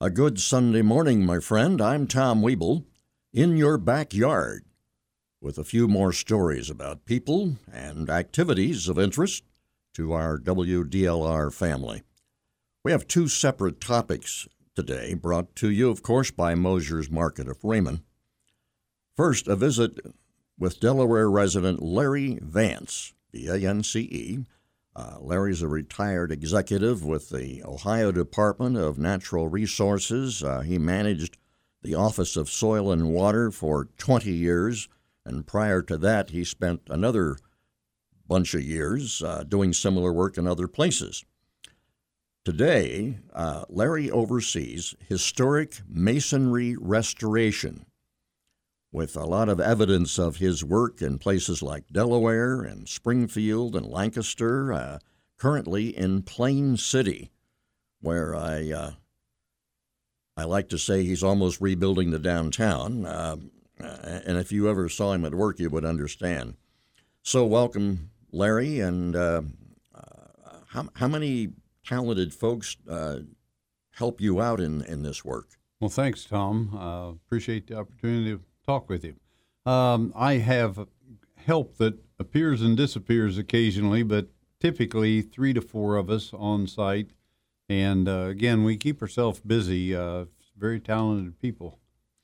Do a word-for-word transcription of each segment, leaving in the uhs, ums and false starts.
A good Sunday morning, my friend. I'm Tom Weeble, in your backyard, with a few more stories about people and activities of interest to our W D L R family. We have two separate topics today, brought to you, of course, by Mosier's Market of Raymond. First, a visit with Delaware resident Larry Vance, V A N C E. Uh, Larry's a retired executive with the Ohio Department of Natural Resources. Uh, he managed the Office of Soil and Water for twenty years, and prior to that, he spent another bunch of years uh, doing similar work in other places. Today, uh, Larry oversees historic masonry restoration, with a lot of evidence of his work in places like Delaware and Springfield and Lancaster, uh, currently in Plain City, where I uh, I like to say he's almost rebuilding the downtown. Uh, and if you ever saw him at work, you would understand. So welcome, Larry. And uh, uh, how, how many talented folks uh, help you out in, in this work? Well, thanks, Tom. Uh, appreciate the opportunity to talk with you. Um, I have help that appears and disappears occasionally, but typically three to four of us on site. And uh, again, we keep ourselves busy. Uh, very talented people.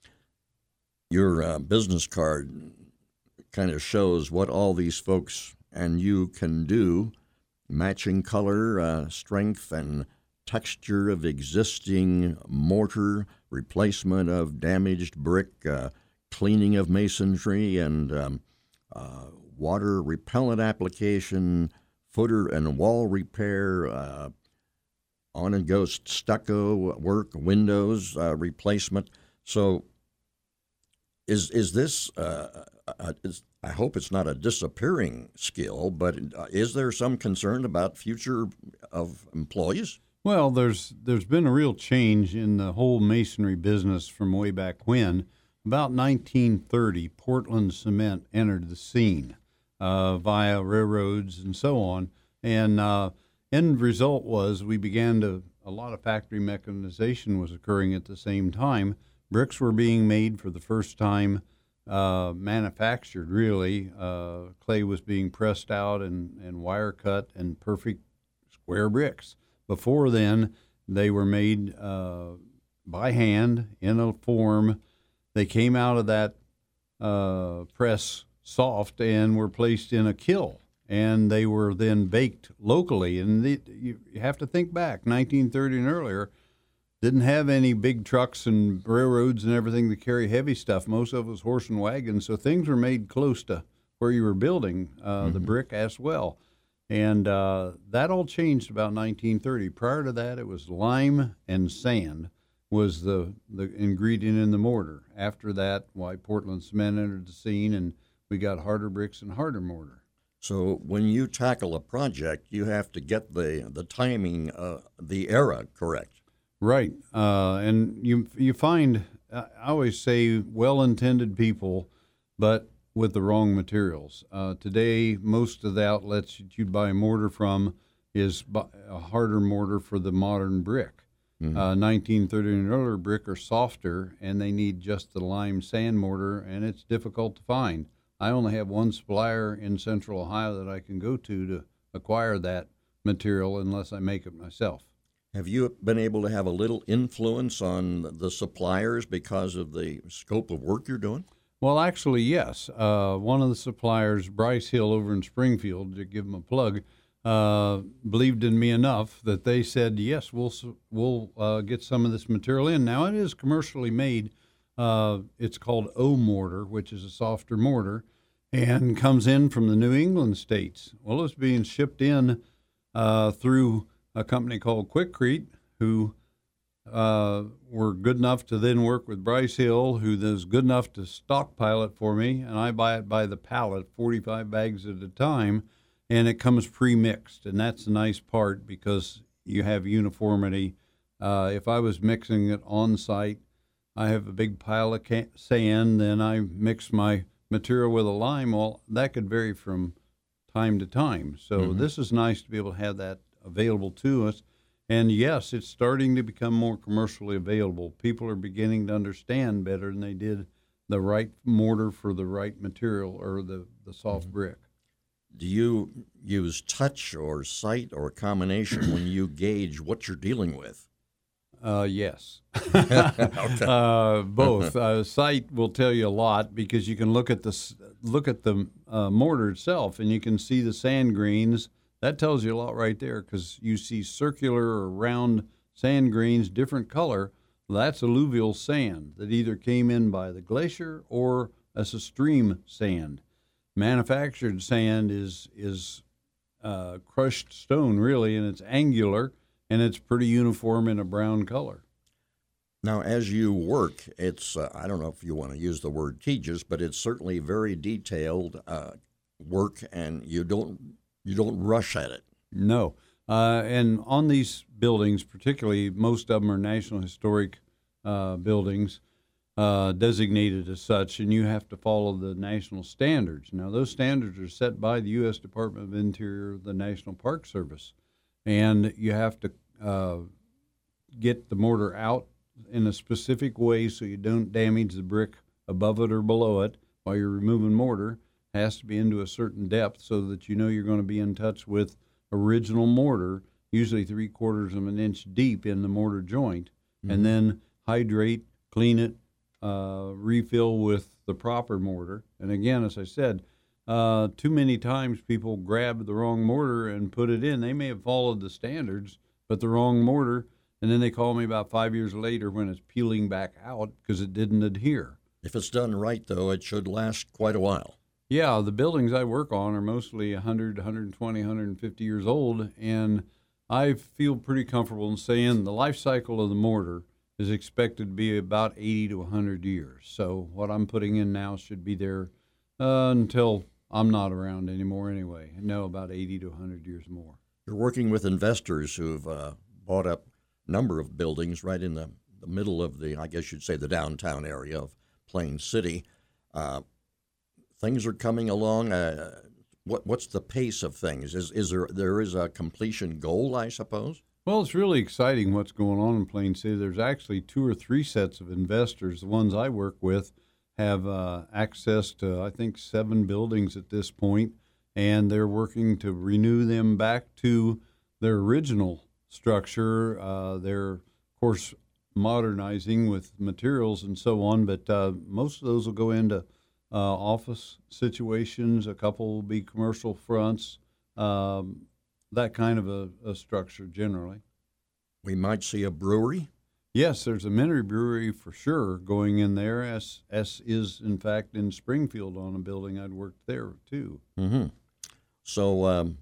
Your uh, business card kind of shows what all these folks and you can do: matching color, uh, strength, and texture of existing mortar, replacement of damaged brick, uh, cleaning of masonry, and um, uh, water repellent application, footer and wall repair, uh, on and go stucco work, windows uh, replacement. So, is is this? Uh, uh, is, I hope it's not a disappearing skill, but uh, is there some concern about future of employees? Well, there's there's been a real change in the whole masonry business from way back when. About nineteen thirty, Portland Cement entered the scene uh, via railroads and so on. And uh, end result was we began to, a lot of factory mechanization was occurring at the same time. Bricks were being made for the first time, uh, manufactured really. Uh, clay was being pressed out and, and wire cut and perfect square bricks. Before then, they were made uh, by hand in a form. They came out of that uh, press soft and were placed in a kiln, and they were then baked locally. And the, you, you have to think back, nineteen thirty and earlier, didn't have any big trucks and railroads and everything to carry heavy stuff. Most of it was horse and wagon, so things were made close to where you were building uh, mm-hmm. the brick as well. And uh, that all changed about nineteen thirty. Prior to that, it was lime and sand was the, the ingredient in the mortar. After that, why Portland Cement entered the scene, and we got harder bricks and harder mortar. So when you tackle a project, you have to get the the timing, uh, the era correct. Right, uh, and you you find, I always say, well-intended people, but with the wrong materials. Uh, today, most of the outlets that you buy mortar from is a harder mortar for the modern brick. Mm-hmm. Uh, nineteen thirty and earlier brick are softer, and they need just the lime sand mortar, and it's difficult to find. I only have one supplier in Central Ohio that I can go to to acquire that material unless I make it myself. Have you been able to have a little influence on the suppliers because of the scope of work you're doing? Well, actually, yes. Uh, one of the suppliers, Bryce Hill over in Springfield, to give them a plug, uh, believed in me enough that they said, yes, we'll we'll uh, get some of this material in. Now, it is commercially made. Uh, it's called O mortar, which is a softer mortar, and comes in from the New England states. Well, it's being shipped in uh, through a company called Quikrete, who uh, were good enough to then work with Bryce Hill, who was good enough to stockpile it for me, and I buy it by the pallet, forty-five bags at a time, and it comes pre-mixed, and that's the nice part because you have uniformity. Uh, if I was mixing it on site, I have a big pile of can- sand, then I mix my material with a lime. Well, that could vary from time to time. So mm-hmm. this is nice to be able to have that available to us. And yes, it's starting to become more commercially available. People are beginning to understand better than they did the right mortar for the right material or the, the soft mm-hmm. brick. Do you use touch or sight or combination when you gauge what you're dealing with? Uh, yes. Okay. uh, both. Uh, sight will tell you a lot because you can look at the look at the uh, mortar itself and you can see the sand grains. That tells you a lot right there because you see circular or round sand grains, different color. That's alluvial sand that either came in by the glacier or as a stream sand. Manufactured sand is is uh, crushed stone, really, and it's angular, and it's pretty uniform in a brown color. Now, as you work, it's, uh, I don't know if you want to use the word tedious, but it's certainly very detailed uh, work, and you don't you don't rush at it. No. Uh, and on these buildings, particularly, most of them are National Historic uh, buildings, uh, designated as such, and you have to follow the national standards. Now, those standards are set by the U S Department of Interior, the National Park Service, and you have to uh, get the mortar out in a specific way so you don't damage the brick above it or below it while you're removing mortar. It has to be into a certain depth so that you know you're going to be in touch with original mortar, usually three quarters of an inch deep in the mortar joint, mm-hmm. and then hydrate, clean it, uh, refill with the proper mortar. And again, as I said, uh, too many times people grab the wrong mortar and put it in. They may have followed the standards, but the wrong mortar, and then they call me about five years later when it's peeling back out because it didn't adhere. If it's done right, though, it should last quite a while. Yeah, the buildings I work on are mostly one hundred, one hundred twenty, one hundred fifty years old, and I feel pretty comfortable in saying the life cycle of the mortar is expected to be about eighty to one hundred years. So what I'm putting in now should be there uh, until I'm not around anymore anyway. No, about eighty to one hundred years more. You're working with investors who've uh, bought up a number of buildings right in the, the middle of the, I guess you'd say, the downtown area of Plain City. Uh, things are coming along. Uh, what what's the pace of things? Is is there there is a completion goal, I suppose? Well, it's really exciting what's going on in Plain City. There's actually two or three sets of investors. The ones I work with have uh, access to, I think, seven buildings at this point, and they're working to renew them back to their original structure. Uh, they're, of course, modernizing with materials and so on, but uh, most of those will go into uh, office situations. A couple will be commercial fronts, um, that kind of a, a structure generally. We might see a brewery? Yes, there's a mini brewery for sure going in there, as, as is, in fact, in Springfield on a building I'd worked there, too. Mm-hmm. So um,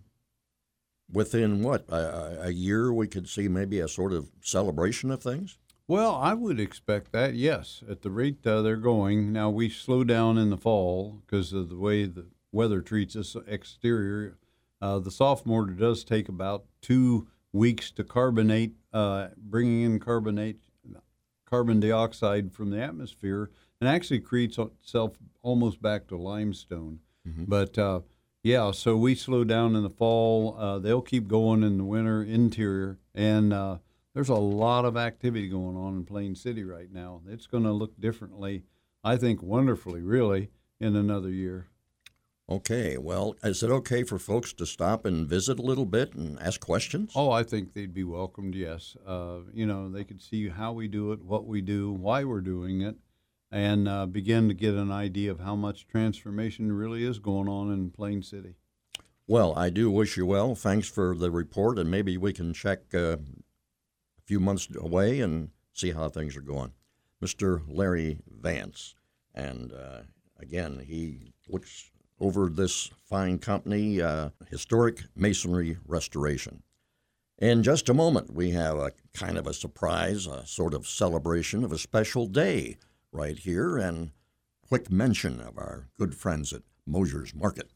within, what, a, a year we could see maybe a sort of celebration of things? Well, I would expect that, yes, at the rate uh, they're going. Now, we slow down in the fall because of the way the weather treats us exterior. Uh, the soft mortar does take about two weeks to carbonate, uh, bringing in carbonate, carbon dioxide from the atmosphere, and actually creates itself almost back to limestone. Mm-hmm. But, uh, yeah, so we slow down in the fall. Uh, they'll keep going in the winter interior, and uh, there's a lot of activity going on in Plain City right now. It's going to look differently, I think wonderfully, really, in another year. Okay, well, is it okay for folks to stop and visit a little bit and ask questions? Oh, I think they'd be welcomed, yes. Uh, you know, they could see how we do it, what we do, why we're doing it, and uh, begin to get an idea of how much transformation really is going on in Plain City. Well, I do wish you well. Thanks for the report, and maybe we can check uh, a few months away and see how things are going. Mister Larry Vance, and uh, again, he looks over this fine company, uh, Historic Masonry Restoration. In just a moment, we have a kind of a surprise, a sort of celebration of a special day right here, and quick mention of our good friends at Mosier's Market.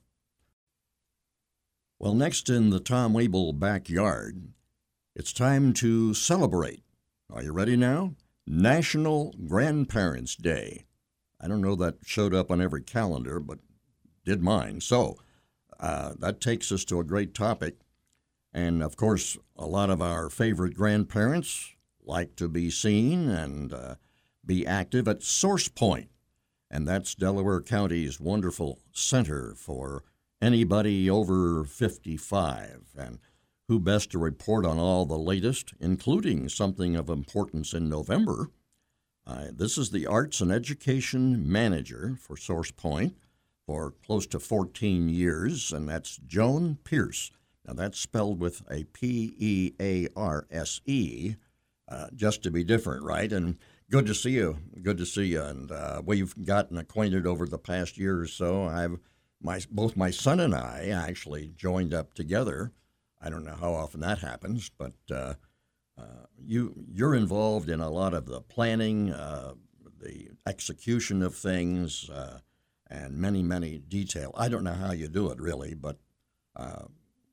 Well, next in the Tom Wiebel backyard, it's time to celebrate. Are you ready now? National Grandparents' Day. I don't know that showed up on every calendar, but did mine. So uh, that takes us to a great topic. And of course, a lot of our favorite grandparents like to be seen and uh, be active at Source Point. And that's Delaware County's wonderful center for anybody over fifty-five. And who best to report on all the latest, including something of importance in November. Uh, this is the Arts and Education Manager for Source Point for close to fourteen years, and that's Joan Pierce. Now, that's spelled with a P E A R S E, uh, just to be different, right? And good to see you. Good to see you. And uh, we've gotten acquainted over the past year or so. I've my both my son and I actually joined up together. I don't know how often that happens, but uh, uh, you you're involved in a lot of the planning, uh, the execution of things, uh, and many many detail. I don't know how you do it really, but uh,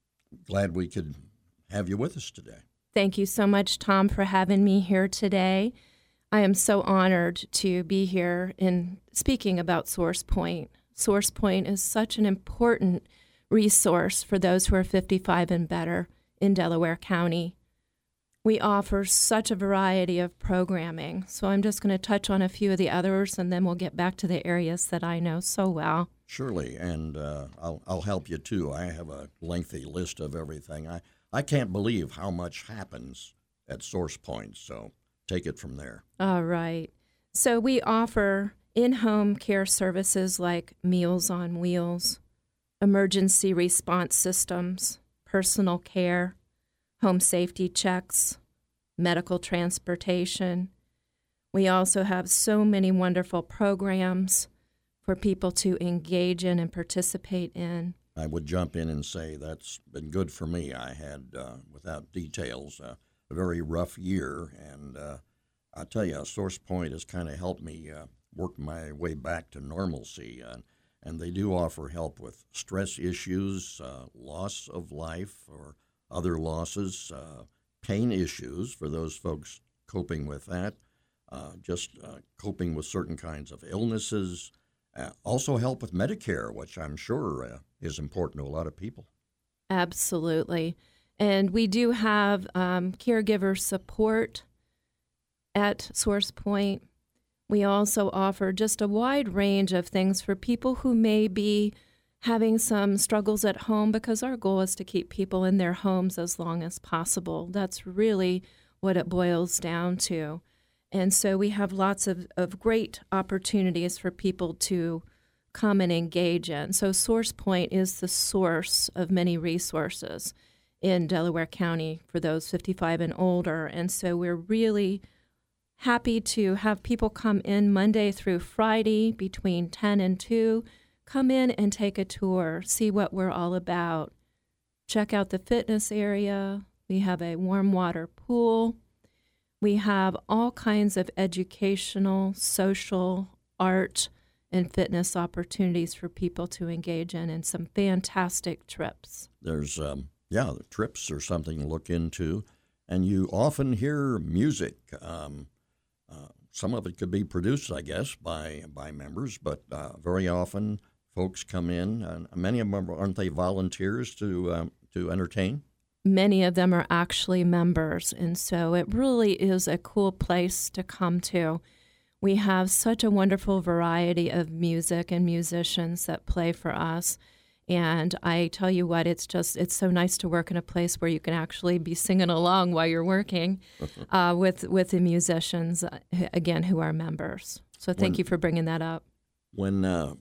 glad we could have you with us today. Thank you so much, Tom, for having me here today. I am so honored to be here in speaking about Source Point. Source Point is such an important resource for those who are fifty-five and better in Delaware County. We offer such a variety of programming, so I'm just going to touch on a few of the others, and then we'll get back to the areas that I know so well. Surely, and uh, I'll, I'll help you too. I have a lengthy list of everything. I, I can't believe how much happens at Source Point, so take it from there. All right. So we offer in-home care services like Meals on Wheels, emergency response systems, personal care, home safety checks, medical transportation. We also have so many wonderful programs for people to engage in and participate in. I would jump in and say that's been good for me. I had, uh, without details, uh, a very rough year, and uh, I'll tell you, Source Point has kind of helped me uh, work my way back to normalcy. Uh, And they do offer help with stress issues, uh, loss of life or other losses, uh, pain issues for those folks coping with that, uh, just uh, coping with certain kinds of illnesses. Uh, also help with Medicare, which I'm sure uh, is important to a lot of people. Absolutely. And we do have um, caregiver support at Source Point. We also offer just a wide range of things for people who may be having some struggles at home, because our goal is to keep people in their homes as long as possible. That's really what it boils down to. And so we have lots of, of great opportunities for people to come and engage in. So Source Point is the source of many resources in Delaware County for those fifty-five and older. And so we're really happy to have people come in Monday through Friday between ten and two. Come in and take a tour, see what we're all about. Check out the fitness area. We have a warm water pool. We have all kinds of educational, social, art, and fitness opportunities for people to engage in, and some fantastic trips. There's, um, yeah, the trips are something to look into. And you often hear music. Um, uh, some of it could be produced, I guess, by by members, but uh, very often folks come in, and many of them, aren't they volunteers to um, to entertain? Many of them are actually members, and so it really is a cool place to come to. We have such a wonderful variety of music and musicians that play for us. And I tell you what, it's just, it's so nice to work in a place where you can actually be singing along while you're working uh, with, with the musicians, uh, again, who are members. So thank when, you for bringing that up. When uh,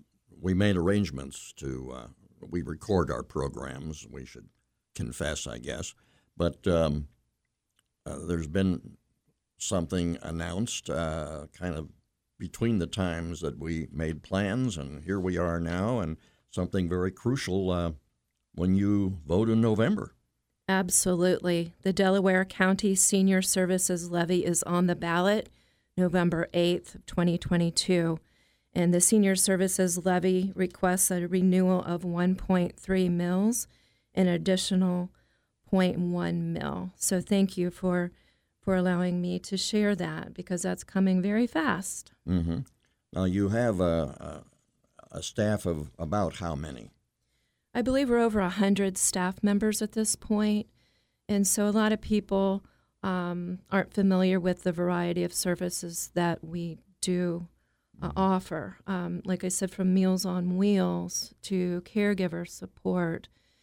we made arrangements to, uh, we record our programs, we should confess, I guess, but um, uh, there's been something announced uh, kind of between the times that we made plans, and here we are now, and something very crucial uh, when you vote in November. Absolutely. The Delaware County Senior Services Levy is on the ballot November eighth, twenty twenty-two. And the Senior Services Levy requests a renewal of one point three mils, an additional zero point one mil. So thank you for, for allowing me to share that, because that's coming very fast. Mm-hmm. Now, you have a, a, a staff of about how many? I believe we're over one hundred staff members at this point, and so a lot of people um, aren't familiar with the variety of services that we do uh, offer. Um, like I said, from Meals on Wheels to caregiver support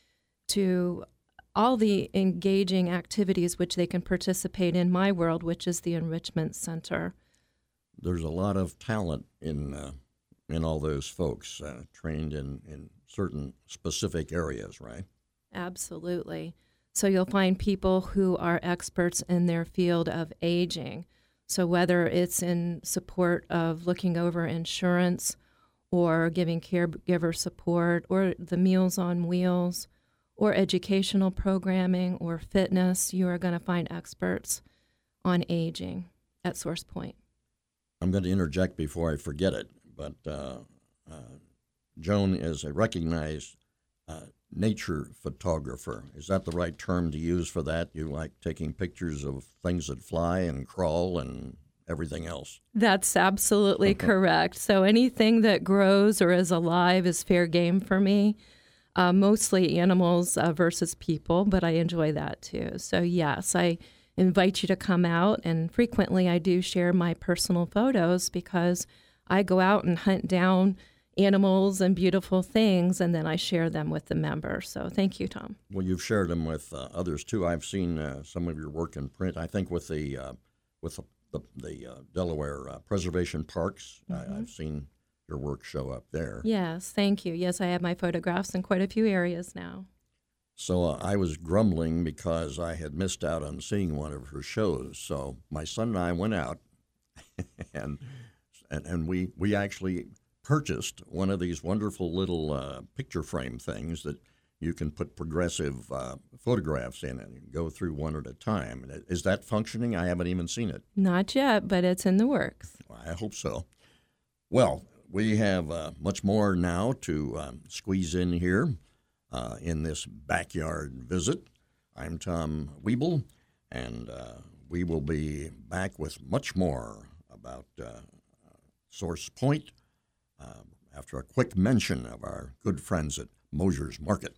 to all the engaging activities which they can participate in my world, which is the Enrichment Center. There's a lot of talent in uh, in all those folks uh, trained in, in certain specific areas, right? Absolutely. So you'll find people who are experts in their field of aging. So whether it's in support of looking over insurance or giving caregiver support or the Meals on Wheels or educational programming or fitness, you are going to find experts on aging at SourcePoint. I'm going to interject before I forget it, but uh, uh, Joan is a recognized uh, nature photographer. Is that the right term to use for that? You like taking pictures of things that fly and crawl and everything else? That's absolutely correct. So anything that grows or is alive is fair game for me. Uh, mostly animals uh, versus people, but I enjoy that too. So yes, I invite you to come out, and frequently I do share my personal photos because I go out and hunt down animals and beautiful things, and then I share them with the members. So thank you, Tom. Well, you've shared them with uh, others too. I've seen uh, some of your work in print. I think with the uh, with the, the, the uh, Delaware uh, Preservation Parks, mm-hmm. I, I've seen your work show up there. Yes, thank you. Yes, I have my photographs in quite a few areas now. So uh, I was grumbling because I had missed out on seeing one of her shows. So my son and I went out, and and, and we, we actually purchased one of these wonderful little uh, picture frame things that you can put progressive uh, photographs in and go through one at a time. Is that functioning? I haven't even seen it. Not yet, but it's in the works. I hope so. Well, we have uh, much more now to um, squeeze in here uh, in this backyard visit. I'm Tom Wiebel, and uh, we will be back with much more about uh, SourcePoint uh, after a quick mention of our good friends at Mosher's Market.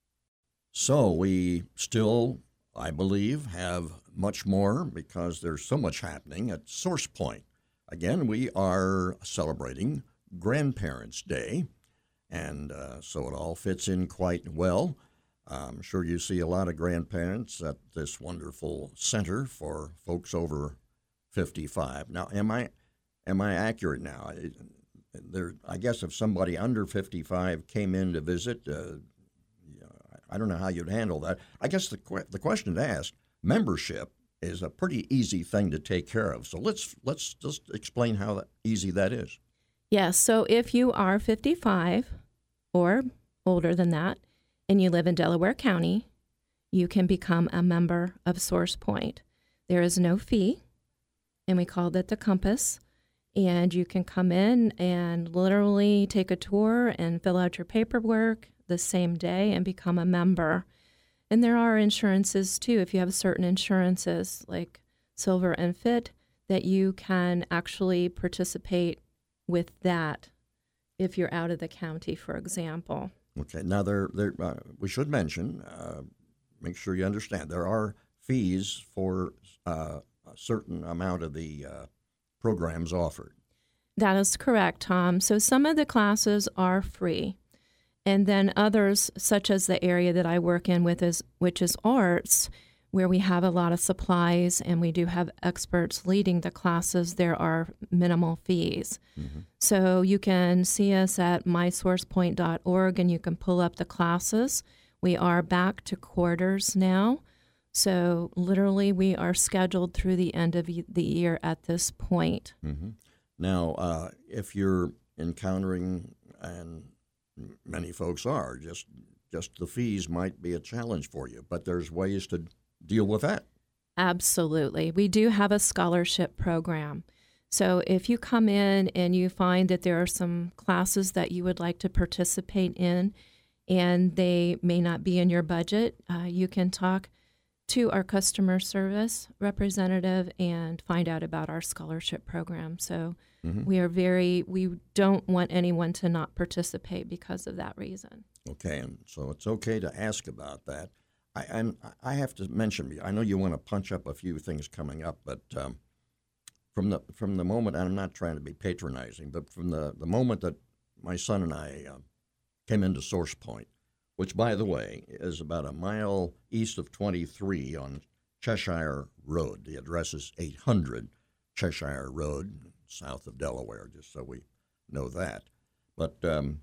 So we still, I believe, have much more because there's so much happening at SourcePoint. Again, we are celebrating Grandparents' Day, and uh, so it all fits in quite well. I'm sure you see a lot of grandparents at this wonderful center for folks over fifty-five. Now, am I am I accurate now? There, I guess if somebody under fifty-five came in to visit, uh, I don't know how you'd handle that. I guess the que- the question to ask, membership is a pretty easy thing to take care of. So let's let's just explain how that, easy that is. Yes, so if you are fifty-five or older than that, and you live in Delaware County, you can become a member of SourcePoint. There is no fee, and we call it the Compass, and you can come in and literally take a tour and fill out your paperwork the same day and become a member. And there are insurances, too, if you have certain insurances like Silver and Fit, that you can actually participate with that if you're out of the county, for example. Okay. Now, there, there, uh, we should mention, uh, make sure you understand, there are fees for uh, a certain amount of the uh, programs offered. That is correct, Tom. So some of the classes are free. And then others, such as the area that I work in with, is which is arts, where we have a lot of supplies and we do have experts leading the classes, there are minimal fees. Mm-hmm. So you can see us at my source point dot org and you can pull up the classes. We are back to quarters now. So literally we are scheduled through the end of the year at this point. Mm-hmm. Now, uh, if you're encountering, and many folks are, just just the fees might be a challenge for you, but there's ways to deal with that. Absolutely. We do have a scholarship program. So if you come in and you find that there are some classes that you would like to participate in and they may not be in your budget, uh, you can talk to our customer service representative and find out about our scholarship program. So mm-hmm. we are very, we don't want anyone to not participate because of that reason. Okay, and so it's okay to ask about that. I and I have to mention, I know you want to punch up a few things coming up, but um, from the from the moment, and I'm not trying to be patronizing, but from the, the moment that my son and I uh, came into Source Point, which, by the way, is about a mile east of twenty-three on Cheshire Road. The address is eight hundred Cheshire Road, south of Delaware, just so we know that. But um,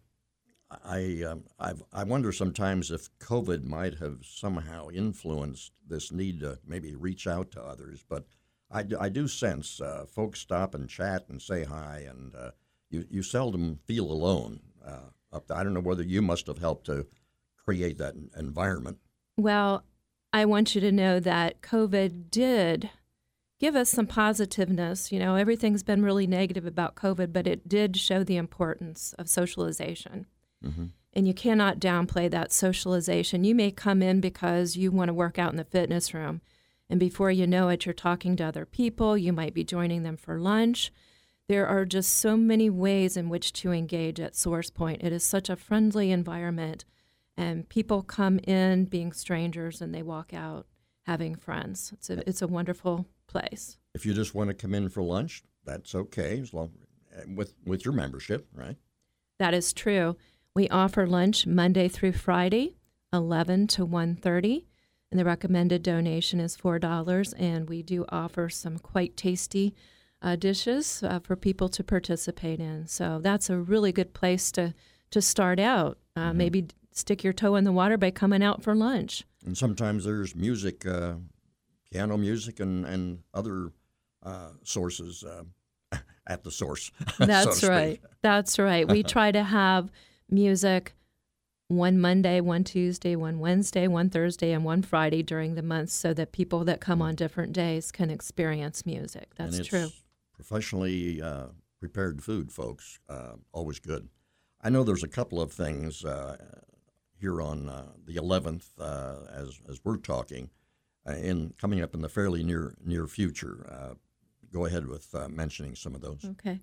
I um, I've, I wonder sometimes if COVID might have somehow influenced this need to maybe reach out to others. But I, do- I do sense uh, folks stop and chat and say hi, and uh, you, you seldom feel alone uh, up there. I don't know whether you must have helped to create that environment. Well, I want you to know that COVID did give us some positiveness. You know, everything's been really negative about COVID, but it did show the importance of socialization. Mm-hmm. And you cannot downplay that socialization. You may come in because you want to work out in the fitness room, and before you know it, you're talking to other people. You might be joining them for lunch. There are just so many ways in which to engage at Source Point. It is such a friendly environment, and people come in being strangers and they walk out having friends. It's a, it's a wonderful place. If you just want to come in for lunch, that's okay, as long with with your membership, right? That is true. We offer lunch Monday through Friday, eleven to one thirty, and the recommended donation is four dollars, and we do offer some quite tasty uh, dishes uh, for people to participate in. So that's a really good place to, to start out. Uh, Mm-hmm. Maybe stick your toe in the water by coming out for lunch. And sometimes there's music, uh, piano music, and, and other uh, sources uh, at the source. so That's to right. speak. That's right. We try to have music one Monday, one Tuesday, one Wednesday, one Thursday, and one Friday during the month so that people that come on different days can experience music. That's and it's true. Professionally uh, prepared food, folks. Uh, always good. I know there's a couple of things uh, here on uh, the eleventh, uh, as as we're talking, uh, in coming up in the fairly near near future. Uh, go ahead with uh, mentioning some of those. Okay.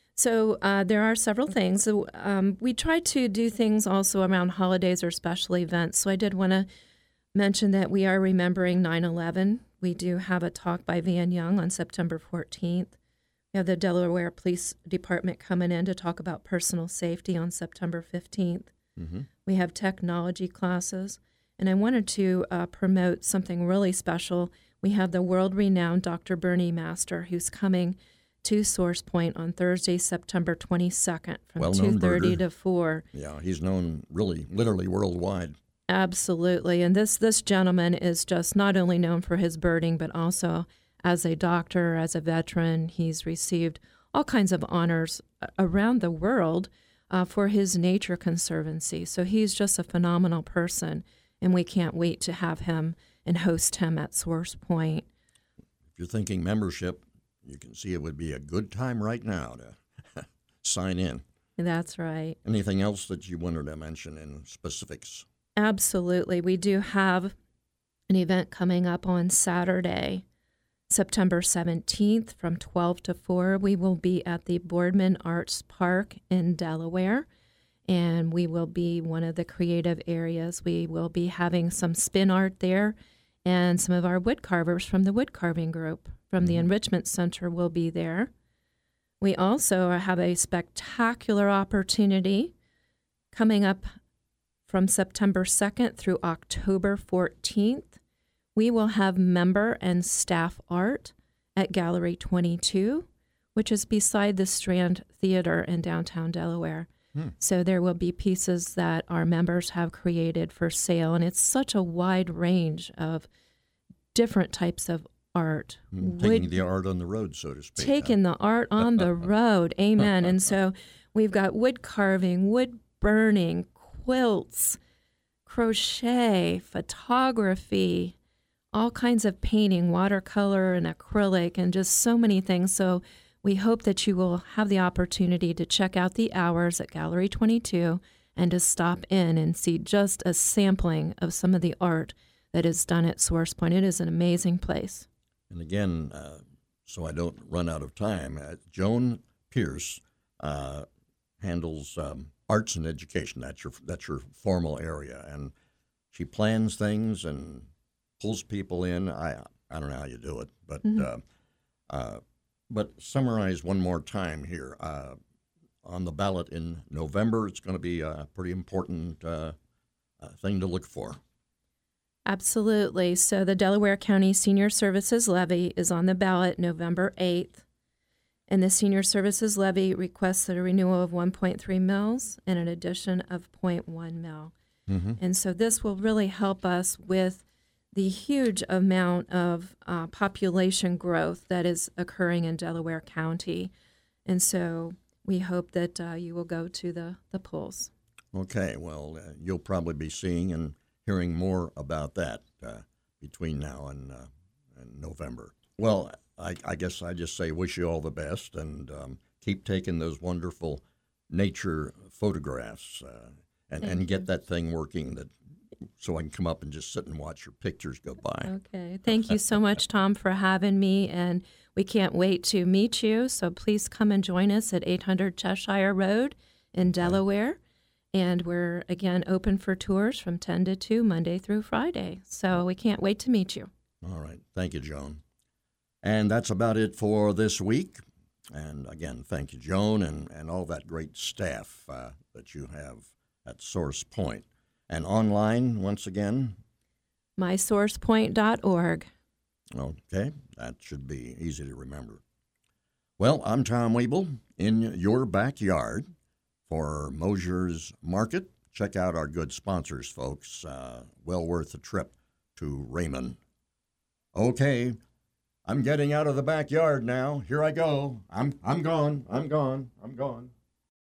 So uh, there are several things. So, um, we try to do things also around holidays or special events. So I did want to mention that we are remembering nine eleven. We do have a talk by Van Young on September fourteenth. We have the Delaware Police Department coming in to talk about personal safety on September fifteenth. Mm-hmm. We have technology classes. And I wanted to uh, promote something really special. We have the world-renowned Doctor Bernie Master, who's coming to Source Point on Thursday, September twenty-second from Well-known two thirty birder. to four. Yeah, he's known really, literally worldwide. Absolutely. And this, this gentleman is just not only known for his birding, but also as a doctor, as a veteran. He's received all kinds of honors around the world uh, for his nature conservancy. So he's just a phenomenal person, and we can't wait to have him and host him at Source Point. If you're thinking membership, you can see it would be a good time right now to sign in. That's right. Anything else that you wanted to mention in specifics? Absolutely. We do have an event coming up on Saturday, September seventeenth from twelve to four. We will be at the Boardman Arts Park in Delaware, and we will be one of the creative areas. We will be having some spin art there, and some of our wood carvers from the wood carving group from the Enrichment Center will be there. We also have a spectacular opportunity coming up from September second through October fourteenth. We will have member and staff art at Gallery twenty-two, which is beside the Strand Theater in downtown Delaware. Hmm. So there will be pieces that our members have created for sale, and it's such a wide range of different types of art. Mm, Taking Wood- the art on the road, so to speak. taking the art on the road. Amen. And so we've got wood carving, wood burning, quilts, crochet, photography, all kinds of painting, watercolor and acrylic, and just so many things. So we hope that you will have the opportunity to check out the hours at Gallery twenty-two and to stop in and see just a sampling of some of the art that is done at Source Point. It is an amazing place. And again, uh, so I don't run out of time, uh, Joan Pierce uh, handles um, arts and education. That's your that's your formal area, and she plans things and pulls people in. I I don't know how you do it, but mm-hmm. uh, uh, but summarize one more time here. Uh, on the ballot in November, it's going to be a pretty important uh, uh, thing to look for. Absolutely. So the Delaware County Senior Services Levy is on the ballot November eighth. And the Senior Services Levy requests a renewal of one point three mils and an addition of zero point one mil. Mm-hmm. And so this will really help us with the huge amount of uh, population growth that is occurring in Delaware County. And so we hope that uh, you will go to the, the polls. Okay. Well, uh, you'll probably be seeing and hearing more about that uh, between now and, uh, and November. Well, I, I guess I just say wish you all the best, and um, keep taking those wonderful nature photographs uh, and, and get that thing working that so I can come up and just sit and watch your pictures go by. Okay. Thank you so much, Tom, for having me, and we can't wait to meet you. So please come and join us at eight hundred Cheshire Road in Delaware. And we're, again, open for tours from ten to two, Monday through Friday. So we can't wait to meet you. All right. Thank you, Joan. And that's about it for this week. And again, thank you, Joan, and, and all that great staff uh, that you have at Source Point. And online, once again, my source point dot org. Okay, that should be easy to remember. Well, I'm Tom Wiebel in your backyard for Mosier's Market. Check out our good sponsors, folks. Uh, well worth a trip to Raymond. Okay. I'm getting out of the backyard now. Here I go. I'm I'm gone. I'm gone. I'm gone.